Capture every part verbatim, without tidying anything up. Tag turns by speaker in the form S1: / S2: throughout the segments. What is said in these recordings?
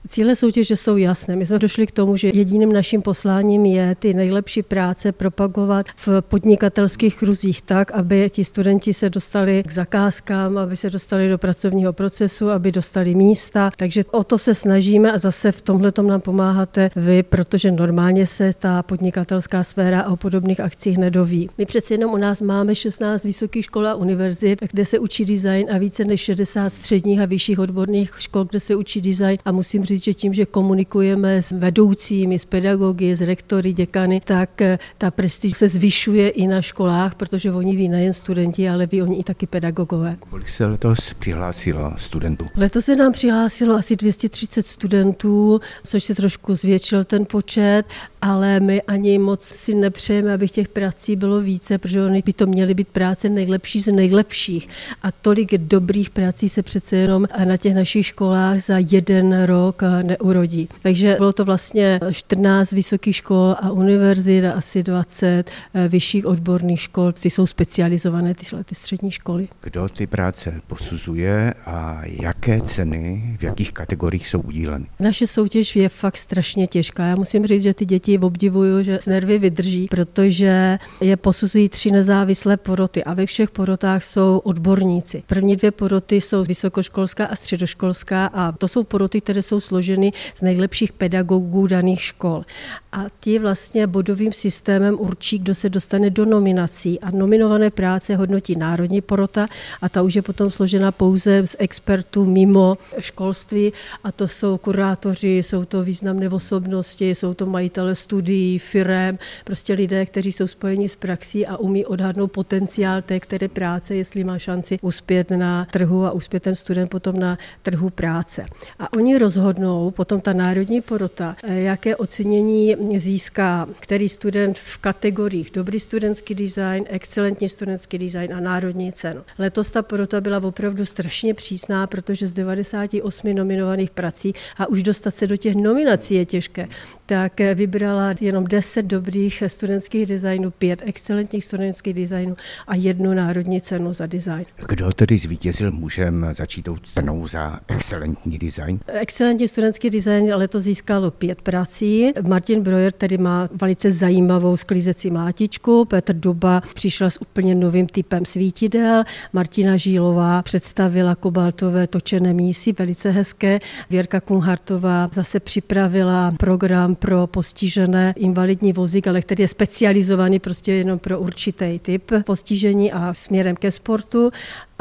S1: Cíle soutěže jsou jasné. My jsme došli k tomu, že jediným naším posláním je ty nejlepší práce propagovat v podnikatelských kruzích tak, aby ti studenti se dostali k zakázkám, aby se dostali do pracovního procesu, aby dostali místa. Takže o to se snažíme a zase v tomhletom nám pomáháte vy, protože normálně se ta podnikatelská sféra o podobných akcích nedoví. My přeci jenom u nás máme šestnáct vysokých škol a univerzit, kde se učí design a více než šedesát středních a vyšších odborných škol, kde se učí design a musím říct, že tím, že komunikujeme s vedoucími, s pedagogy, s rektory, děkany, tak ta prestiž se zvyšuje i na školách, protože oni ví nejen studenti, ale ví oni i taky pedagogové.
S2: Kolik se letos přihlásilo studentů?
S1: Letos se nám přihlásilo asi dvě stě třicet studentů, což se trošku zvětšil ten počet, ale my ani moc si nepřejeme, aby těch prací bylo více, protože oni by to měly být práce nejlepší z nejlepších. A tolik dobrých prací se přece jenom na těch našich školách za jeden rok neurodí. Takže bylo to vlastně čtrnáct vysokých škol a univerzit a asi dvacet vyšších odborných škol. Ty jsou specializované, tyhle ty střední školy.
S2: Kdo ty práce posuzuje a jaké ceny, v jakých kategoriích jsou udíleny?
S1: Naše soutěž je fakt strašně těžká. Já musím říct, že ty děti obdivuju, že z nervy vydrží, protože je posuzují tři nezávislé poroty a ve všech porotách jsou odborníci. První dvě poroty jsou vysokoškolská a středoškolská a to jsou poroty, které jsou složeny z nejlepších pedagogů daných škol. A ti vlastně bodovým systémem určí, kdo se dostane do nominací a nominované práce hodnotí národní porota a ta už je potom složena pouze z expertů mimo školství a to jsou kurátoři, jsou to významné osobnosti, jsou to majitele studií, firem, prostě lidé, kteří jsou spojeni s praxí a umí odhadnout potenciál té které práce, jestli má šanci uspět na trhu a uspět ten student potom na trhu práce. A oni rozhodnou, potom ta národní porota, jaké ocenění získá který student v kategoriích dobrý studentský design, excelentní studentský design a národní cenu. Letos ta porota byla opravdu strašně přísná, protože z devadesát osm nominovaných prací a už dostat se do těch nominací je těžké, tak vybrala jenom deset dobrých studentských designů, pět excelentních studentských designů a jednu národní cenu za design.
S2: Kdo tedy zvítězil, můžeme začít tou cenou za excelentní design?
S1: Excelentní studentský design letos získalo pět prací. Martin Breuer tedy má velice zajímavou sklízecí mlátičku, Petr Duba přišel s úplně novým typem svítidel, Martina Žílová představila kobaltové točené mísy, velice hezké, Věrka Kunhartová zase připravila program pro postižené invalidní vozík, ale který je specializovaný prostě jenom pro určitý typ postižení a směrem ke sportu.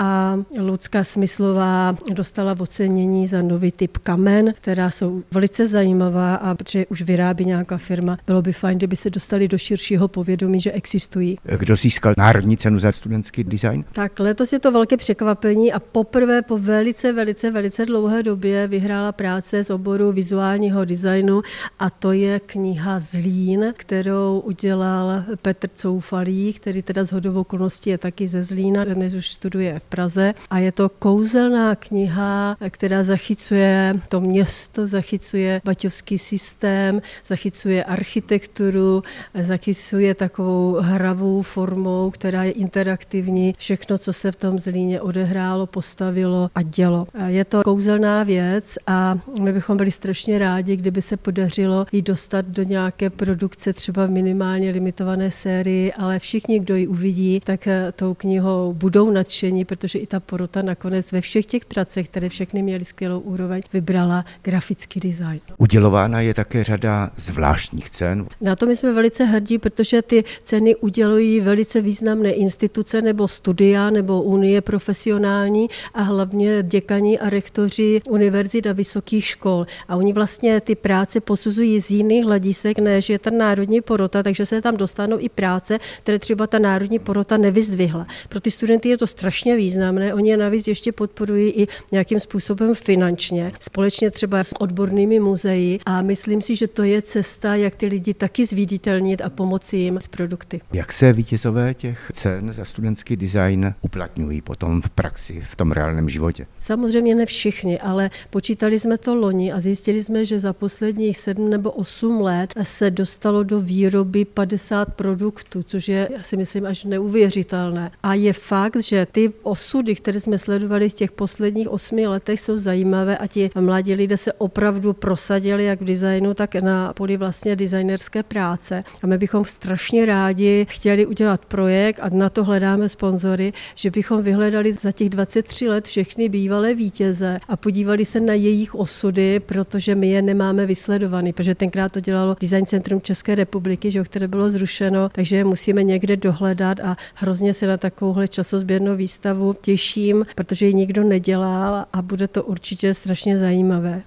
S1: A Lucka Smyslová dostala ocenění za nový typ kamen, která jsou velice zajímavá a protože už vyrábí nějaká firma, bylo by fajn, kdyby se dostali do širšího povědomí, že existují.
S2: Kdo získal národní cenu za studentský design?
S1: Tak letos je to velké překvapení a poprvé po velice, velice, velice dlouhé době vyhrála práce z oboru vizuálního designu a to je kniha Zlín, kterou udělal Petr Coufalý, který teda shodou okolností je taky ze Zlína, dnes už studuje v Praze a je to kouzelná kniha, která zachycuje to město, zachycuje baťovský systém, zachycuje architekturu, zachycuje takovou hravou formou, která je interaktivní, všechno, co se v tom Zlíně odehrálo, postavilo a dělo. Je to kouzelná věc a my bychom byli strašně rádi, kdyby se podařilo ji dostat do nějaké produkce, třeba v minimálně limitované sérii, ale všichni, kdo ji uvidí, tak tou knihou budou nadšení, protože i ta porota nakonec ve všech těch pracech, které všechny měly skvělou úroveň, vybrala grafický design.
S2: Udělována je také řada zvláštních cen.
S1: Na to my jsme velice hrdí, protože ty ceny udělují velice významné instituce nebo studia nebo unie profesionální a hlavně děkani a rektoři univerzit a vysokých škol. A oni vlastně ty práce posuzují z jiných hledisek, než je ta národní porota, takže se tam dostanou i práce, které třeba ta národní porota nevyzdvihla. Pro ty studenty je to strašně významné, oni je navíc ještě podporují i nějakým způsobem finančně, společně třeba s odbornými muzeji a myslím si, že to je cesta, jak ty lidi taky zviditelnit a pomoci jim s produkty.
S2: Jak se vítězové těch cen za studentský design uplatňují potom v praxi, v tom reálném životě?
S1: Samozřejmě ne všichni, ale počítali jsme to loni a zjistili jsme, že za posledních sedm nebo osm let se dostalo do výroby padesát produktů, což je, já si myslím, až neuvěřitelné. A je fakt, že ty osudy, které jsme sledovali v těch posledních osmi letech, jsou zajímavé a ti mladí lidé se opravdu prosadili jak v designu, tak na poli vlastně designerské práce. A my bychom strašně rádi chtěli udělat projekt a na to hledáme sponzory, že bychom vyhledali za těch dvacet tři let všechny bývalé vítěze a podívali se na jejich osudy, protože my je nemáme vysledovaný, protože tenkrát to dělalo Design Centrum České republiky, že, které bylo zrušeno, takže je musíme někde dohledat a hrozně se na takovouhle časozběrnou výstavu těším, protože ji nikdo nedělal a bude to určitě strašně zajímavé.